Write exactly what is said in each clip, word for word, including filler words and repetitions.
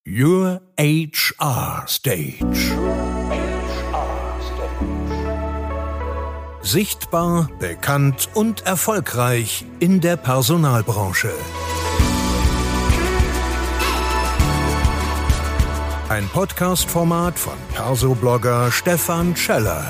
Your H R Stage. Sichtbar, bekannt und erfolgreich in der Personalbranche. Ein Podcast-Format von Perso-Blogger Stefan Scheller.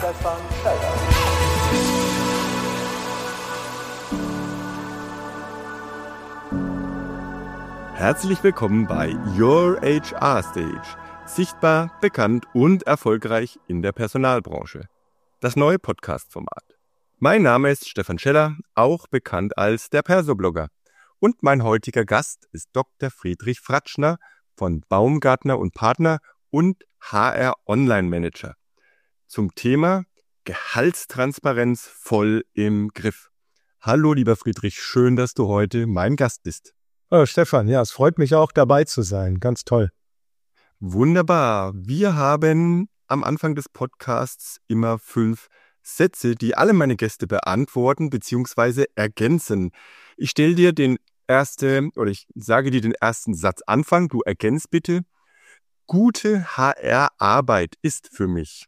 Herzlich willkommen bei Your H R Stage. Sichtbar, bekannt und erfolgreich in der Personalbranche. Das neue Podcast-Format. Mein Name ist Stefan Scheller, auch bekannt als der Perso-Blogger. Und mein heutiger Gast ist Doktor Friedrich Fratschner von Baumgartner und Partner und H R Online Manager. Zum Thema Gehaltstransparenz voll im Griff. Hallo lieber Friedrich, schön, dass du heute mein Gast bist. Oh, Stefan, ja, es freut mich auch, dabei zu sein. Ganz toll. Wunderbar. Wir haben am Anfang des Podcasts immer fünf Sätze, die alle meine Gäste beantworten bzw. ergänzen. Ich stelle dir den ersten, oder ich sage dir den ersten Satz Anfang, du ergänzt bitte. Gute H R-Arbeit ist für mich.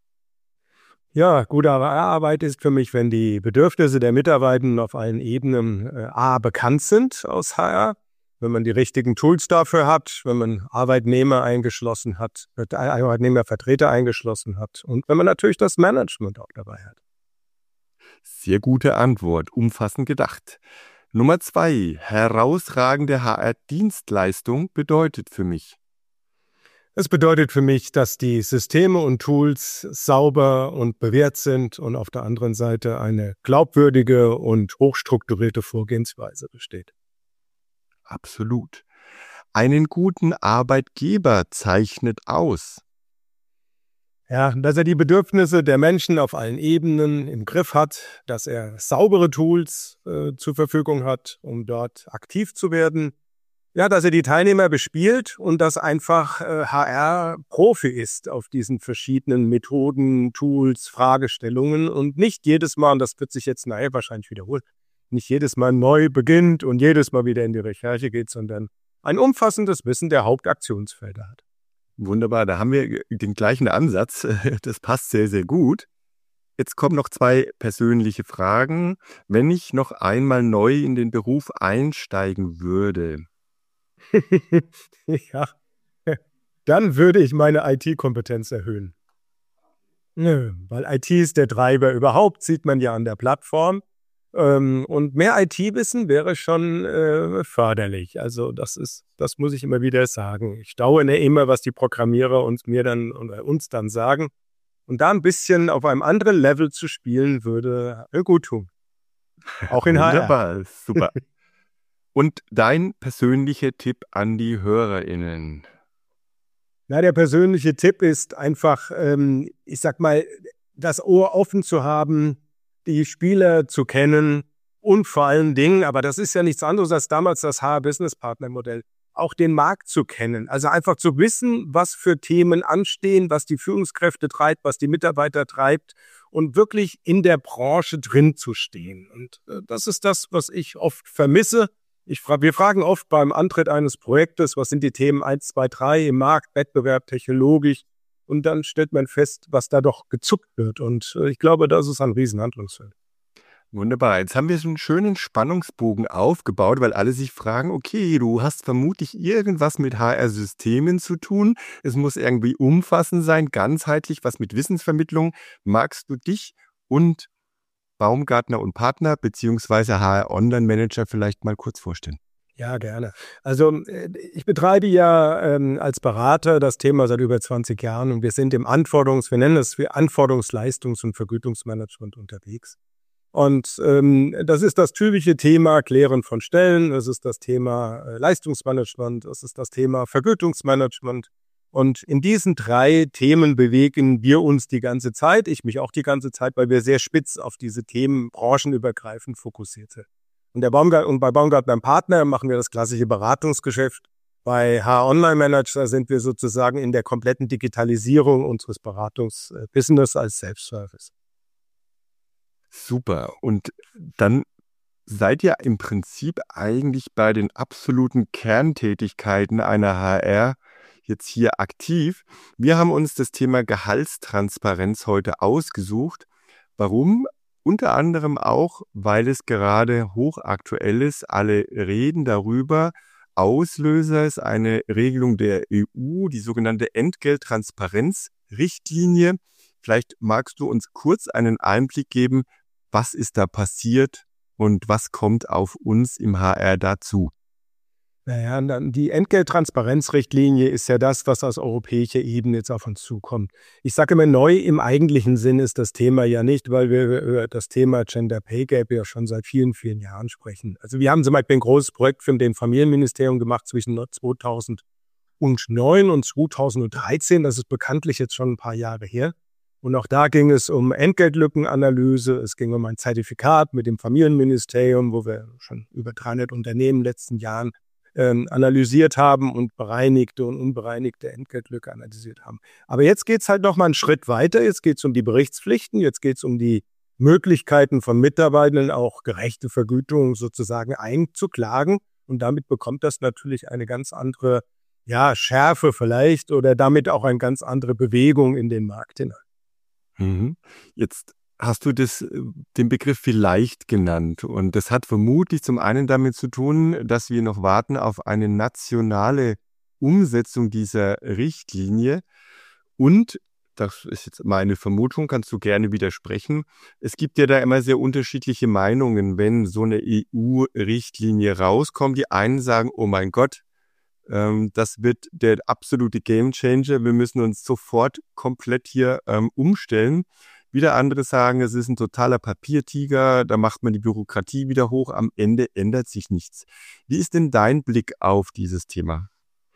Ja, gute H R-Arbeit ist für mich, wenn die Bedürfnisse der Mitarbeitenden auf allen Ebenen äh, A, bekannt sind aus H R, wenn man die richtigen Tools dafür hat, wenn man Arbeitnehmer eingeschlossen hat, äh, Arbeitnehmervertreter eingeschlossen hat und wenn man natürlich das Management auch dabei hat. Sehr gute Antwort, umfassend gedacht. Nummer zwei, herausragende H R-Dienstleistung bedeutet für mich. Es bedeutet für mich, dass die Systeme und Tools sauber und bewährt sind und auf der anderen Seite eine glaubwürdige und hochstrukturierte Vorgehensweise besteht. Absolut. Einen guten Arbeitgeber zeichnet aus. Ja, dass er die Bedürfnisse der Menschen auf allen Ebenen im Griff hat, dass er saubere Tools äh, zur Verfügung hat, um dort aktiv zu werden. Ja, dass er die Teilnehmer bespielt und dass einfach äh, H R Profi ist auf diesen verschiedenen Methoden, Tools, Fragestellungen und nicht jedes Mal, und das wird sich jetzt nachher wahrscheinlich wiederholen, nicht jedes Mal neu beginnt und jedes Mal wieder in die Recherche geht, sondern ein umfassendes Wissen der Hauptaktionsfelder hat. Wunderbar, da haben wir den gleichen Ansatz. Das passt sehr, sehr gut. Jetzt kommen noch zwei persönliche Fragen. Wenn ich noch einmal neu in den Beruf einsteigen würde, ja, dann würde ich meine I T-Kompetenz erhöhen. Nö, weil I T ist der Treiber überhaupt, sieht man ja an der Plattform. Ähm, und mehr I T-Wissen wäre schon äh, förderlich. Also das ist, das muss ich immer wieder sagen. Ich staune immer, was die Programmierer uns mir dann oder uns dann sagen. Und da ein bisschen auf einem anderen Level zu spielen, würde äh, gut tun. Auch in H R. Wunderbar, super. Und dein persönlicher Tipp an die HörerInnen? Na, der persönliche Tipp ist einfach, ähm, ich sag mal, das Ohr offen zu haben, die Spieler zu kennen und vor allen Dingen, aber das ist ja nichts anderes als damals das H R-Business-Partner-Modell, auch den Markt zu kennen. Also einfach zu wissen, was für Themen anstehen, was die Führungskräfte treibt, was die Mitarbeiter treibt und wirklich in der Branche drin zu stehen. Und äh, das ist das, was ich oft vermisse. Ich fra- wir fragen oft beim Antritt eines Projektes, was sind die Themen eins, zwei, drei im Markt, Wettbewerb, technologisch. Und dann stellt man fest, was da doch gezuckt wird. Und äh, ich glaube, das ist ein Riesenhandlungsfeld. Wunderbar. Jetzt haben wir so einen schönen Spannungsbogen aufgebaut, weil alle sich fragen, okay, du hast vermutlich irgendwas mit H R-Systemen zu tun. Es muss irgendwie umfassend sein, ganzheitlich, was mit Wissensvermittlung. Magst du dich und Baumgartner und Partner beziehungsweise H R Online Manager vielleicht mal kurz vorstellen? Ja, gerne. Also ich betreibe ja ähm, als Berater das Thema seit über zwanzig Jahren und wir sind im Anforderungs-, wir nennen das für Anforderungsleistungs- und Vergütungsmanagement unterwegs. Und ähm, das ist das typische Thema Klären von Stellen, das ist das Thema äh, Leistungsmanagement, das ist das Thema Vergütungsmanagement. Und in diesen drei Themen bewegen wir uns die ganze Zeit, ich mich auch die ganze Zeit, weil wir sehr spitz auf diese Themen branchenübergreifend fokussiert sind. Und, der Baumgart- und bei Baumgartner und Partner machen wir das klassische Beratungsgeschäft. Bei H R Online Manager sind wir sozusagen in der kompletten Digitalisierung unseres Beratungsbusiness als Self-Service. Super. Und dann seid ihr im Prinzip eigentlich bei den absoluten Kerntätigkeiten einer H R jetzt hier aktiv. Wir haben uns das Thema Gehaltstransparenz heute ausgesucht. Warum? Unter anderem auch, weil es gerade hochaktuell ist. Alle reden darüber. Auslöser ist eine Regelung der E U, die sogenannte Entgelttransparenzrichtlinie. Vielleicht magst du uns kurz einen Einblick geben, was ist da passiert und was kommt auf uns im H R dazu? Naja, dann die Entgelttransparenzrichtlinie ist ja das, was aus europäischer Ebene jetzt auf uns zukommt. Ich sage immer, neu im eigentlichen Sinn ist das Thema ja nicht, weil wir über das Thema Gender Pay Gap ja schon seit vielen, vielen Jahren sprechen. Also wir haben zum Beispiel ein großes Projekt für den Familienministerium gemacht zwischen zweitausendneun und zweitausenddreizehn. Das ist bekanntlich jetzt schon ein paar Jahre her. Und auch da ging es um Entgeltlückenanalyse. Es ging um ein Zertifikat mit dem Familienministerium, wo wir schon über dreihundert Unternehmen in den letzten Jahren analysiert haben und bereinigte und unbereinigte Entgeltlücke analysiert haben. Aber jetzt geht es halt noch mal einen Schritt weiter. Jetzt geht es um die Berichtspflichten, jetzt geht es um die Möglichkeiten von Mitarbeitenden, auch gerechte Vergütungen sozusagen einzuklagen. Und damit bekommt das natürlich eine ganz andere ja, Schärfe vielleicht oder damit auch eine ganz andere Bewegung in den Markt hinein. Mhm. Jetzt hast du das, den Begriff vielleicht genannt. Und das hat vermutlich zum einen damit zu tun, dass wir noch warten auf eine nationale Umsetzung dieser Richtlinie. Und, das ist jetzt meine Vermutung, kannst du gerne widersprechen, es gibt ja da immer sehr unterschiedliche Meinungen, wenn so eine E U-Richtlinie rauskommt. Die einen sagen, oh mein Gott, ähm, das wird der absolute Gamechanger, wir müssen uns sofort komplett hier ähm, umstellen. Wieder andere sagen, es ist ein totaler Papiertiger, da macht man die Bürokratie wieder hoch, am Ende ändert sich nichts. Wie ist denn dein Blick auf dieses Thema?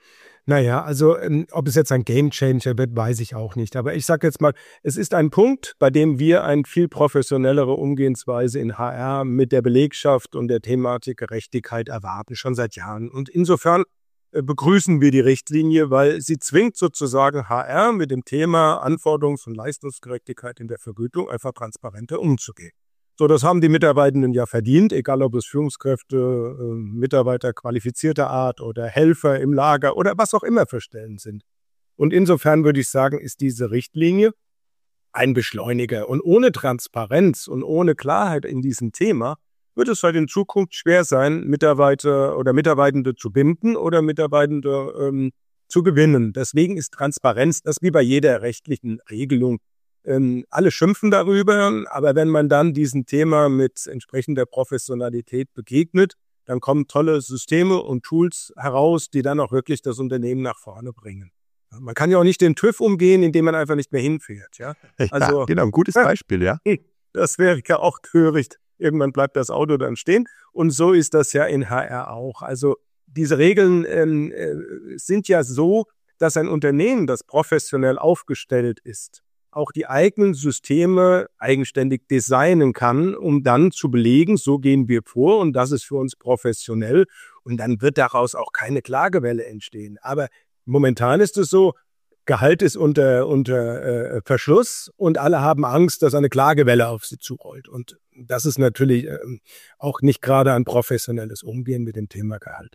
Naja, also ähm, ob es jetzt ein Gamechanger wird, weiß ich auch nicht. Aber ich sage jetzt mal, es ist ein Punkt, bei dem wir eine viel professionellere Umgehensweise in H R mit der Belegschaft und der Thematik Gerechtigkeit erwarten, schon seit Jahren. Und insofern begrüßen wir die Richtlinie, weil sie zwingt sozusagen H R mit dem Thema Anforderungs- und Leistungsgerechtigkeit in der Vergütung einfach transparenter umzugehen. So, das haben die Mitarbeitenden ja verdient, egal ob es Führungskräfte, äh, Mitarbeiter qualifizierter Art oder Helfer im Lager oder was auch immer für Stellen sind. Und insofern würde ich sagen, ist diese Richtlinie ein Beschleuniger. Und ohne Transparenz und ohne Klarheit in diesem Thema wird es halt in Zukunft schwer sein, Mitarbeiter oder Mitarbeitende zu binden oder Mitarbeitende ähm, zu gewinnen. Deswegen ist Transparenz, das wie bei jeder rechtlichen Regelung. Ähm, alle schimpfen darüber, aber wenn man dann diesem Thema mit entsprechender Professionalität begegnet, dann kommen tolle Systeme und Tools heraus, die dann auch wirklich das Unternehmen nach vorne bringen. Ja, man kann ja auch nicht den TÜV umgehen, indem man einfach nicht mehr hinfährt. Ja, also, ja genau, ein gutes Beispiel, ja. Das wäre ja auch töricht. Irgendwann bleibt das Auto dann stehen. Und so ist das ja in H R auch. Also diese Regeln ähm, äh, sind ja so, dass ein Unternehmen, das professionell aufgestellt ist, auch die eigenen Systeme eigenständig designen kann, um dann zu belegen, so gehen wir vor und das ist für uns professionell. Und dann wird daraus auch keine Klagewelle entstehen. Aber momentan ist es so, Gehalt ist unter, unter äh, Verschluss und alle haben Angst, dass eine Klagewelle auf sie zurollt. Und das ist natürlich äh, auch nicht gerade ein professionelles Umgehen mit dem Thema Gehalt.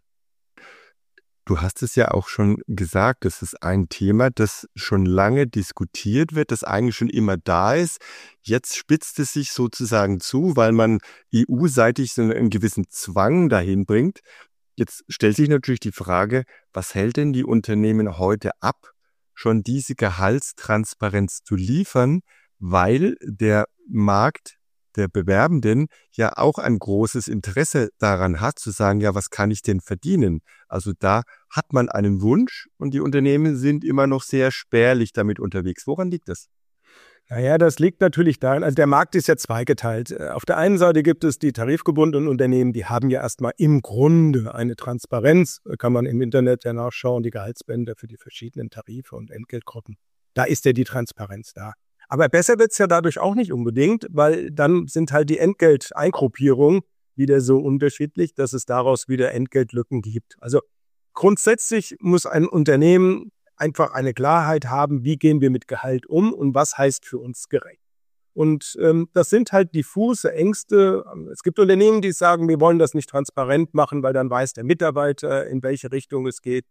Du hast es ja auch schon gesagt, das ist ein Thema, das schon lange diskutiert wird, das eigentlich schon immer da ist. Jetzt spitzt es sich sozusagen zu, weil man E U-seitig so einen gewissen Zwang dahin bringt. Jetzt stellt sich natürlich die Frage, was hält denn die Unternehmen heute ab, schon diese Gehaltstransparenz zu liefern, weil der Markt der Bewerbenden ja auch ein großes Interesse daran hat, zu sagen, ja, was kann ich denn verdienen? Also da hat man einen Wunsch und die Unternehmen sind immer noch sehr spärlich damit unterwegs. Woran liegt das? Naja, das liegt natürlich daran, also der Markt ist ja zweigeteilt. Auf der einen Seite gibt es die tarifgebundenen Unternehmen, die haben ja erstmal im Grunde eine Transparenz, kann man im Internet ja nachschauen, die Gehaltsbänder für die verschiedenen Tarife und Entgeltgruppen. Da ist ja die Transparenz da. Aber besser wird's ja dadurch auch nicht unbedingt, weil dann sind halt die Entgelteingruppierungen wieder so unterschiedlich, dass es daraus wieder Entgeltlücken gibt. Also grundsätzlich muss ein Unternehmen einfach eine Klarheit haben, wie gehen wir mit Gehalt um und was heißt für uns gerecht. Und ähm, das sind halt diffuse Ängste. Es gibt Unternehmen, die sagen, wir wollen das nicht transparent machen, weil dann weiß der Mitarbeiter, in welche Richtung es geht.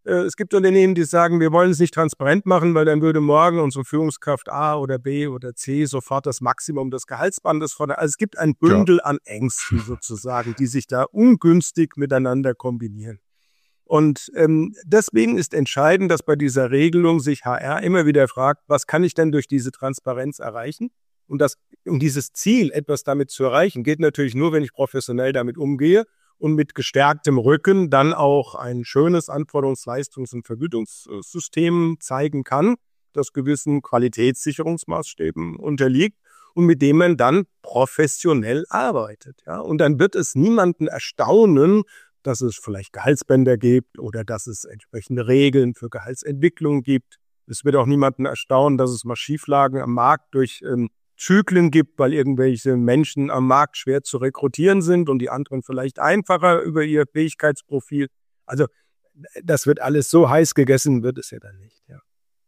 Es gibt Unternehmen, die sagen, wir wollen es nicht transparent machen, weil dann würde morgen unsere Führungskraft A oder B oder C sofort das Maximum des Gehaltsbandes fordern. Also es gibt ein Bündel ja. an Ängsten sozusagen, die sich da ungünstig miteinander kombinieren. Und ähm, deswegen ist entscheidend, dass bei dieser Regelung sich H R immer wieder fragt, was kann ich denn durch diese Transparenz erreichen? Und das, um dieses Ziel, etwas damit zu erreichen, geht natürlich nur, wenn ich professionell damit umgehe und mit gestärktem Rücken dann auch ein schönes Anforderungs-, Leistungs- und Vergütungssystem zeigen kann, das gewissen Qualitätssicherungsmaßstäben unterliegt und mit dem man dann professionell arbeitet. Ja? Und dann wird es niemanden erstaunen, dass es vielleicht Gehaltsbänder gibt oder dass es entsprechende Regeln für Gehaltsentwicklung gibt. Es wird auch niemanden erstaunen, dass es mal Schieflagen am Markt durch ähm, Zyklen gibt, weil irgendwelche Menschen am Markt schwer zu rekrutieren sind und die anderen vielleicht einfacher über ihr Fähigkeitsprofil. Also das wird alles so heiß gegessen, wird es ja dann nicht. Ja.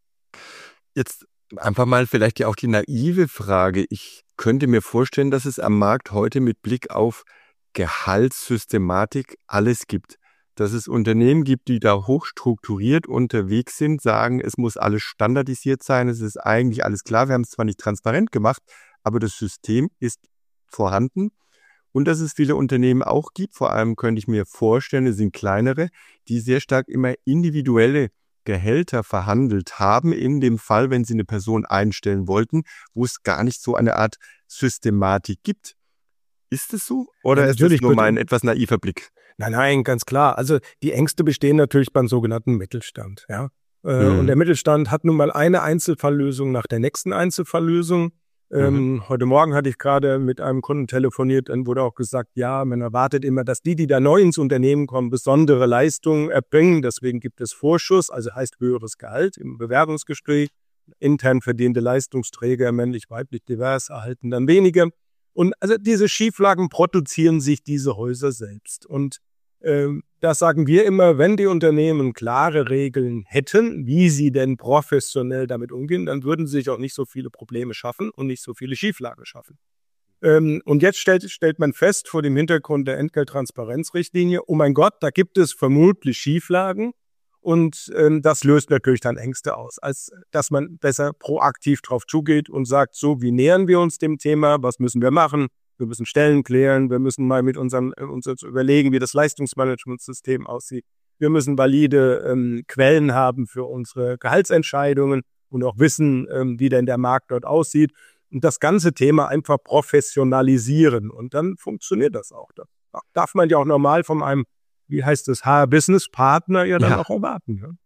Jetzt einfach mal vielleicht ja auch die naive Frage. Ich könnte mir vorstellen, dass es am Markt heute mit Blick auf Gehaltssystematik alles gibt. Dass es Unternehmen gibt, die da hochstrukturiert unterwegs sind, sagen, es muss alles standardisiert sein, es ist eigentlich alles klar, wir haben es zwar nicht transparent gemacht, aber das System ist vorhanden. Und dass es viele Unternehmen auch gibt, vor allem könnte ich mir vorstellen, es sind kleinere, die sehr stark immer individuelle Gehälter verhandelt haben, in dem Fall, wenn sie eine Person einstellen wollten, wo es gar nicht so eine Art Systematik gibt. Ist es so? Oder ja, ist das nur mein etwas naiver Blick? Nein, nein, ganz klar. Also die Ängste bestehen natürlich beim sogenannten Mittelstand. Ja? Mhm. Und der Mittelstand hat nun mal eine Einzelfalllösung nach der nächsten Einzelfalllösung. Mhm. Ähm, heute Morgen hatte ich gerade mit einem Kunden telefoniert, dann wurde auch gesagt, ja, man erwartet immer, dass die, die da neu ins Unternehmen kommen, besondere Leistungen erbringen. Deswegen gibt es Vorschuss, also heißt höheres Gehalt im Bewerbungsgespräch. Intern verdiente Leistungsträger, männlich, weiblich, divers, erhalten dann weniger. Und also diese Schieflagen produzieren sich diese Häuser selbst. Und ähm, das sagen wir immer, wenn die Unternehmen klare Regeln hätten, wie sie denn professionell damit umgehen, dann würden sie sich auch nicht so viele Probleme schaffen und nicht so viele Schieflagen schaffen. Ähm, und jetzt stellt, stellt man fest, vor dem Hintergrund der Entgelttransparenzrichtlinie, oh mein Gott, da gibt es vermutlich Schieflagen. Und ähm, das löst natürlich dann Ängste aus, als dass man besser proaktiv drauf zugeht und sagt, so, wie nähern wir uns dem Thema, was müssen wir machen? Wir müssen Stellen klären, wir müssen mal mit unserem, uns überlegen, wie das Leistungsmanagementsystem aussieht. Wir müssen valide ähm, Quellen haben für unsere Gehaltsentscheidungen und auch wissen, ähm, wie denn der Markt dort aussieht. Und das ganze Thema einfach professionalisieren. Und dann funktioniert das auch. Da darf man ja auch normal von einem, wie heißt das, H R-Business-Partner ja dann ja. auch erwarten. Ja?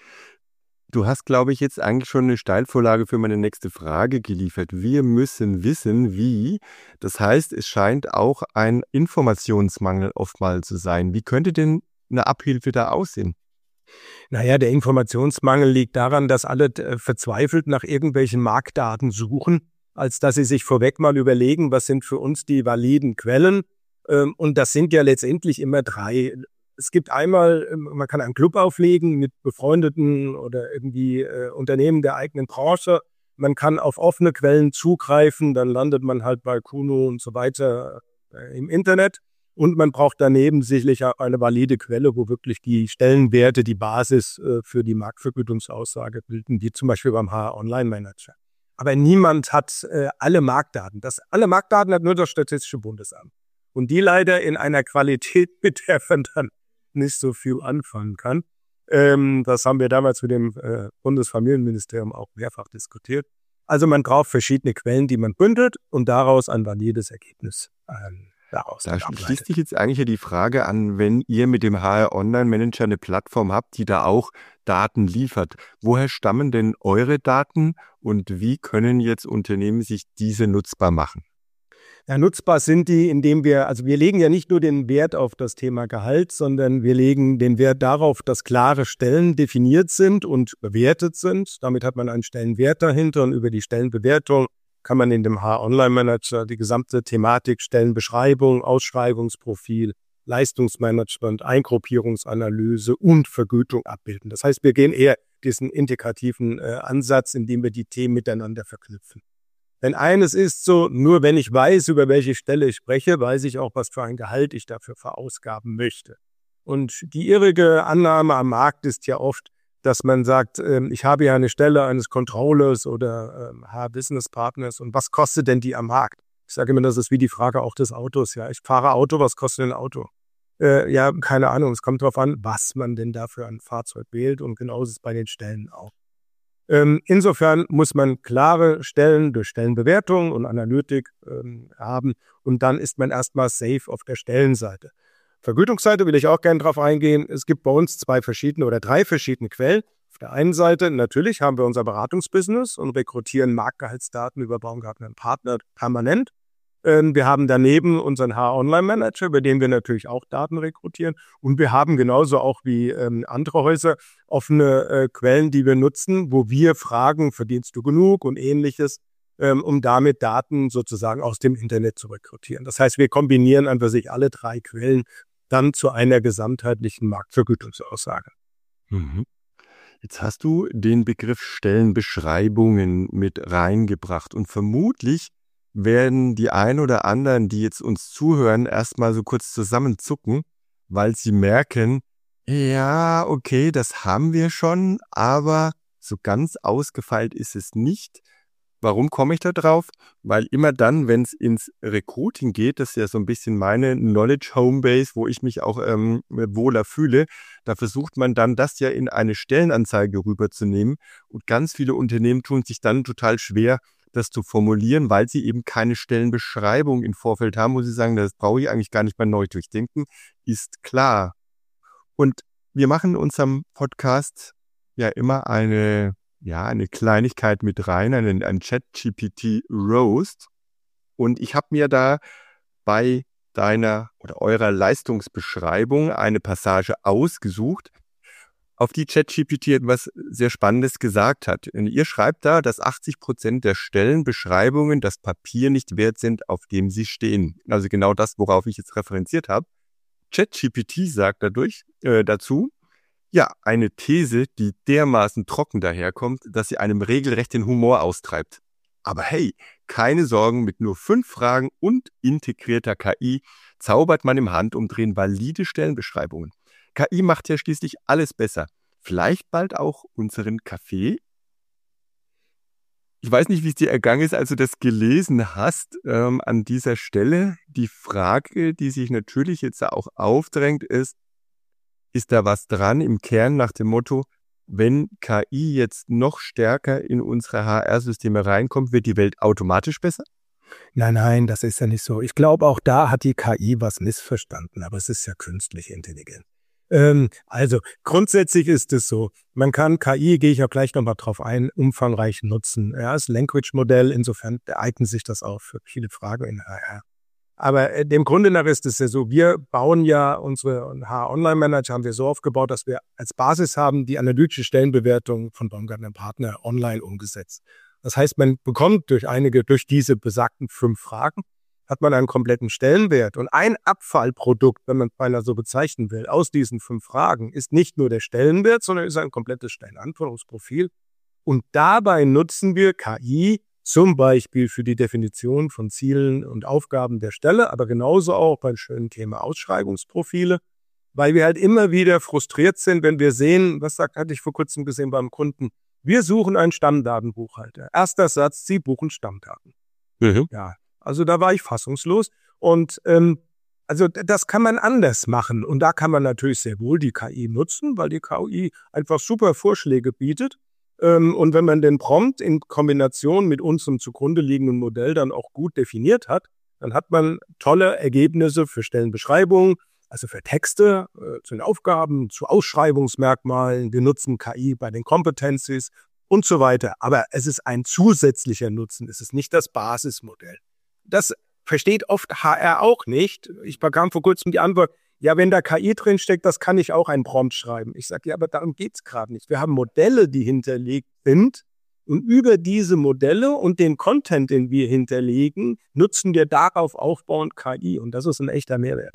Du hast, glaube ich, jetzt eigentlich schon eine Steilvorlage für meine nächste Frage geliefert. Wir müssen wissen, wie. Das heißt, es scheint auch ein Informationsmangel oftmals zu sein. Wie könnte denn eine Abhilfe da aussehen? Naja, der Informationsmangel liegt daran, dass alle äh, verzweifelt nach irgendwelchen Marktdaten suchen, als dass sie sich vorweg mal überlegen, was sind für uns die validen Quellen. Und das sind ja letztendlich immer drei. Es gibt einmal, man kann einen Club auflegen mit befreundeten oder irgendwie äh, Unternehmen der eigenen Branche. Man kann auf offene Quellen zugreifen, dann landet man halt bei Kuno und so weiter äh, im Internet. Und man braucht daneben sicherlich auch eine valide Quelle, wo wirklich die Stellenwerte die Basis äh, für die Marktvergütungsaussage bilden, wie zum Beispiel beim H R-Online-Manager. Aber niemand hat äh, alle Marktdaten. Das, alle Marktdaten hat nur das Statistische Bundesamt. Und die leider in einer Qualität, mit der man dann nicht so viel anfangen kann. Ähm, das haben wir damals mit dem äh, Bundesfamilienministerium auch mehrfach diskutiert. Also man braucht verschiedene Quellen, die man bündelt und daraus ein valides Ergebnis ähm, daraus Da schließt sich jetzt eigentlich ja die Frage an, wenn ihr mit dem H R-Online-Manager eine Plattform habt, die da auch Daten liefert. Woher stammen denn eure Daten und wie können jetzt Unternehmen sich diese nutzbar machen? Ja, nutzbar sind die, indem wir, also wir legen ja nicht nur den Wert auf das Thema Gehalt, sondern wir legen den Wert darauf, dass klare Stellen definiert sind und bewertet sind. Damit hat man einen Stellenwert dahinter und über die Stellenbewertung kann man in dem H R-Online-Manager die gesamte Thematik, Stellenbeschreibung, Ausschreibungsprofil, Leistungsmanagement, Eingruppierungsanalyse und Vergütung abbilden. Das heißt, wir gehen eher diesen integrativen äh, Ansatz, indem wir die Themen miteinander verknüpfen. Denn eines ist so, nur wenn ich weiß, über welche Stelle ich spreche, weiß ich auch, was für ein Gehalt ich dafür verausgaben möchte. Und die irrige Annahme am Markt ist ja oft, dass man sagt, ähm, ich habe ja eine Stelle eines Controllers oder ähm, H-Business-Partners und was kostet denn die am Markt? Ich sage immer, das ist wie die Frage auch des Autos. Ja, ich fahre Auto, was kostet ein Auto? Äh, ja, keine Ahnung, es kommt darauf an, was man denn da für ein Fahrzeug wählt und genauso ist es bei den Stellen auch. Ähm, insofern muss man klare Stellen durch Stellenbewertung und Analytik ähm, haben und dann ist man erstmal safe auf der Stellenseite. Vergütungsseite will ich auch gerne drauf eingehen. Es gibt bei uns zwei verschiedene oder drei verschiedene Quellen. Auf der einen Seite natürlich haben wir unser Beratungsbusiness und rekrutieren Marktgehaltsdaten über Baumgartner und Partner permanent. Ähm, wir haben daneben unseren H-Online-Manager, über den wir natürlich auch Daten rekrutieren. Und wir haben genauso auch wie ähm, andere Häuser offene äh, Quellen, die wir nutzen, wo wir fragen, verdienst du genug und ähnliches, ähm, um damit Daten sozusagen aus dem Internet zu rekrutieren. Das heißt, wir kombinieren an für sich alle drei Quellen dann zu einer gesamtheitlichen Marktvergütungsaussage. Mhm. Jetzt hast du den Begriff Stellenbeschreibungen mit reingebracht und vermutlich werden die ein oder anderen, die jetzt uns zuhören, erstmal so kurz zusammenzucken, weil sie merken, ja, okay, das haben wir schon, aber so ganz ausgefeilt ist es nicht. Warum komme ich da drauf? Weil immer dann, wenn es ins Recruiting geht, das ist ja so ein bisschen meine Knowledge Homebase, wo ich mich auch ähm, wohler fühle, da versucht man dann das ja in eine Stellenanzeige rüberzunehmen und ganz viele Unternehmen tun sich dann total schwer, das zu formulieren, weil sie eben keine Stellenbeschreibung im Vorfeld haben, wo sie sagen, das brauche ich eigentlich gar nicht mal neu durchdenken, ist klar. Und wir machen in unserem Podcast ja immer eine Ja, eine Kleinigkeit mit rein, einen, einen ChatGPT-Roast. Und ich habe mir da bei deiner oder eurer Leistungsbeschreibung eine Passage ausgesucht, auf die ChatGPT etwas sehr Spannendes gesagt hat. Und ihr schreibt da, dass achtzig Prozent der Stellenbeschreibungen das Papier nicht wert sind, auf dem sie stehen. Also genau das, worauf ich jetzt referenziert habe. ChatGPT sagt dadurch äh, dazu, ja, eine These, die dermaßen trocken daherkommt, dass sie einem regelrecht den Humor austreibt. Aber hey, keine Sorgen, mit nur fünf Fragen und integrierter K I zaubert man im Handumdrehen valide Stellenbeschreibungen. K I macht ja schließlich alles besser. Vielleicht bald auch unseren Kaffee? Ich weiß nicht, wie es dir ergangen ist, als du das gelesen hast. Ähm, an dieser Stelle die Frage, die sich natürlich jetzt auch aufdrängt, ist, ist da was dran im Kern nach dem Motto, wenn K I jetzt noch stärker in unsere H R-Systeme reinkommt, wird die Welt automatisch besser? Nein, nein, das ist ja nicht so. Ich glaube, auch da hat die K I was missverstanden, aber es ist ja künstliche Intelligenz. Ähm, also grundsätzlich ist es so, man kann K I, gehe ich auch gleich nochmal drauf ein, umfangreich nutzen. Ja, das Language-Modell, insofern eignet sich das auch für viele Fragen in H R. Aber äh, dem Grunde nach ist es ja so, wir bauen ja unsere H R-Online-Manager, haben wir so aufgebaut, dass wir als Basis haben die analytische Stellenbewertung von Baumgartner und Partner online umgesetzt. Das heißt, man bekommt durch einige, durch diese besagten fünf Fragen, hat man einen kompletten Stellenwert. Und ein Abfallprodukt, wenn man es beinahe so bezeichnen will, aus diesen fünf Fragen, ist nicht nur der Stellenwert, sondern ist ein komplettes Stellenanforderungsprofil. Und dabei nutzen wir K I zum Beispiel für die Definition von Zielen und Aufgaben der Stelle, aber genauso auch beim schönen Thema Ausschreibungsprofile, weil wir halt immer wieder frustriert sind, wenn wir sehen, was sagt, hatte ich vor kurzem gesehen beim Kunden, wir suchen einen Stammdatenbuchhalter. Erster Satz, Sie buchen Stammdaten. Mhm. Ja, also da war ich fassungslos und ähm, also das kann man anders machen und da kann man natürlich sehr wohl die K I nutzen, weil die K I einfach super Vorschläge bietet. Und wenn man den Prompt in Kombination mit unserem zugrunde liegenden Modell dann auch gut definiert hat, dann hat man tolle Ergebnisse für Stellenbeschreibungen, also für Texte, äh, zu den Aufgaben, zu Ausschreibungsmerkmalen. Wir nutzen K I bei den Competencies und so weiter. Aber es ist ein zusätzlicher Nutzen, es ist nicht das Basismodell. Das versteht oft H R auch nicht. Ich bekam vor kurzem die Antwort, ja, wenn da K I drin steckt, das kann ich auch einen Prompt schreiben. Ich sage, ja, aber darum geht's gerade nicht. Wir haben Modelle, die hinterlegt sind und über diese Modelle und den Content, den wir hinterlegen, nutzen wir darauf aufbauend K I und das ist ein echter Mehrwert.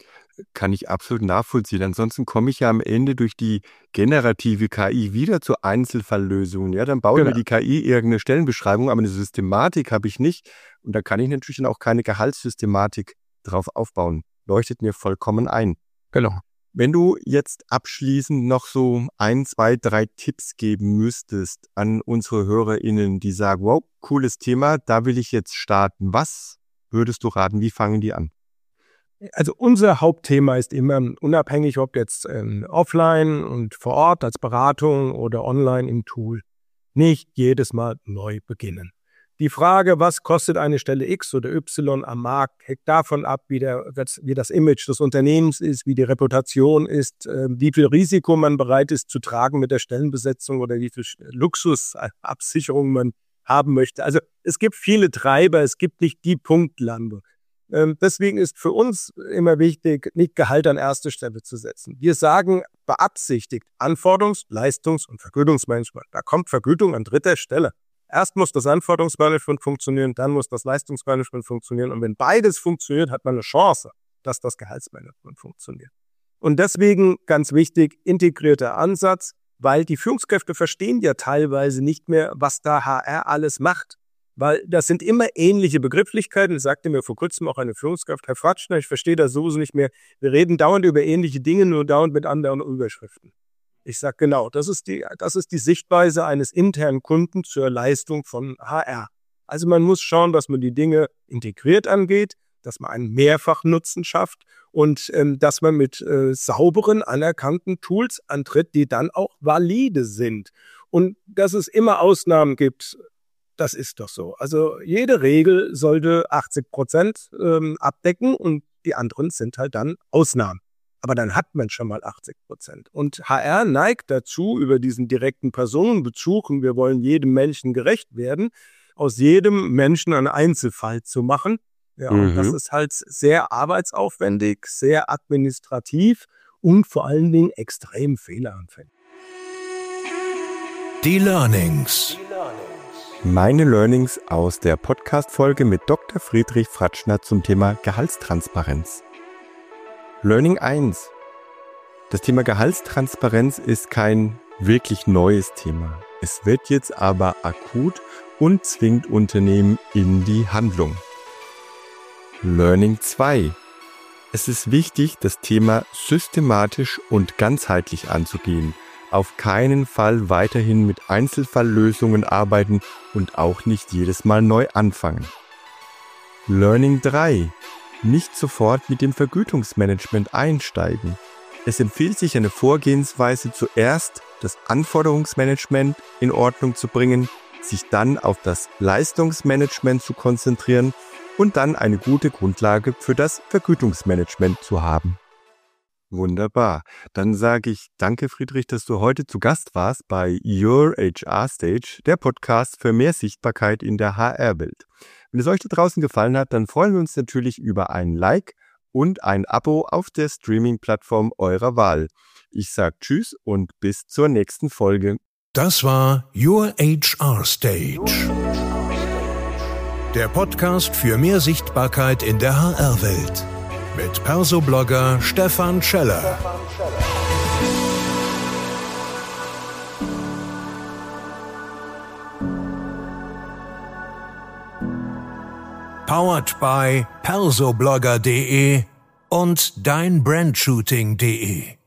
Kann ich absolut nachvollziehen. Ansonsten komme ich ja am Ende durch die generative K I wieder zu Einzelfalllösungen. Ja, dann baut genau. mir die K I irgendeine Stellenbeschreibung, aber eine Systematik habe ich nicht und da kann ich natürlich dann auch keine Gehaltssystematik drauf aufbauen. Leuchtet mir vollkommen ein. Genau. Wenn du jetzt abschließend noch so ein, zwei, drei Tipps geben müsstest an unsere HörerInnen, die sagen, wow, cooles Thema, da will ich jetzt starten. Was würdest du raten? Wie fangen die an? Also unser Hauptthema ist immer, unabhängig ob jetzt ähm, offline und vor Ort als Beratung oder online im Tool, nicht jedes Mal neu beginnen. Die Frage, was kostet eine Stelle X oder Y am Markt, hängt davon ab, wie, der, wie das Image des Unternehmens ist, wie die Reputation ist, äh, wie viel Risiko man bereit ist zu tragen mit der Stellenbesetzung oder wie viel Luxusabsicherung man haben möchte. Also es gibt viele Treiber, es gibt nicht die Punktlampe. Ähm, deswegen ist für uns immer wichtig, nicht Gehalt an erste Stelle zu setzen. Wir sagen beabsichtigt Anforderungs-, Leistungs- und Vergütungsmanagement. Da kommt Vergütung an dritter Stelle. Erst muss das Anforderungsmanagement funktionieren, dann muss das Leistungsmanagement funktionieren. Und wenn beides funktioniert, hat man eine Chance, dass das Gehaltsmanagement funktioniert. Und deswegen ganz wichtig, integrierter Ansatz, weil die Führungskräfte verstehen ja teilweise nicht mehr, was da H R alles macht. Weil das sind immer ähnliche Begrifflichkeiten. Das sagte mir vor kurzem auch eine Führungskraft, Herr Fratschner, ich verstehe das sowieso nicht mehr. Wir reden dauernd über ähnliche Dinge, nur dauernd mit anderen Überschriften. Ich sage genau, das ist die, das ist die Sichtweise eines internen Kunden zur Leistung von H R. Also man muss schauen, dass man die Dinge integriert angeht, dass man einen Mehrfachnutzen schafft und ähm, dass man mit äh, sauberen, anerkannten Tools antritt, die dann auch valide sind. Und dass es immer Ausnahmen gibt, das ist doch so. Also jede Regel sollte achtzig Prozent ähm, abdecken und die anderen sind halt dann Ausnahmen. Aber dann hat man schon mal achtzig Prozent. Und H R neigt dazu, über diesen direkten Personenbezug, und wir wollen jedem Menschen gerecht werden, aus jedem Menschen einen Einzelfall zu machen. Ja, mhm. Und das ist halt sehr arbeitsaufwendig, sehr administrativ und vor allen Dingen extrem fehleranfällig. Die Learnings. Meine Learnings aus der Podcast-Folge mit Doktor Friedrich Fratschner zum Thema Gehaltstransparenz. Learning eins. Das Thema Gehaltstransparenz ist kein wirklich neues Thema. Es wird jetzt aber akut und zwingt Unternehmen in die Handlung. Learning zwei. Es ist wichtig, das Thema systematisch und ganzheitlich anzugehen. Auf keinen Fall weiterhin mit Einzelfalllösungen arbeiten und auch nicht jedes Mal neu anfangen. Learning drei. Nicht sofort mit dem Vergütungsmanagement einsteigen. Es empfiehlt sich eine Vorgehensweise, zuerst das Anforderungsmanagement in Ordnung zu bringen, sich dann auf das Leistungsmanagement zu konzentrieren und dann eine gute Grundlage für das Vergütungsmanagement zu haben. Wunderbar. Dann sage ich danke, Friedrich, dass du heute zu Gast warst bei Your H R Stage, der Podcast für mehr Sichtbarkeit in der H R-Welt. Wenn es euch da draußen gefallen hat, dann freuen wir uns natürlich über ein Like und ein Abo auf der Streaming-Plattform eurer Wahl. Ich sage Tschüss und bis zur nächsten Folge. Das war Your H R Stage, der Podcast für mehr Sichtbarkeit in der H R-Welt mit Perso-Blogger Stefan Scheller. Powered by persoblogger punkt de und dein brandshooting punkt de.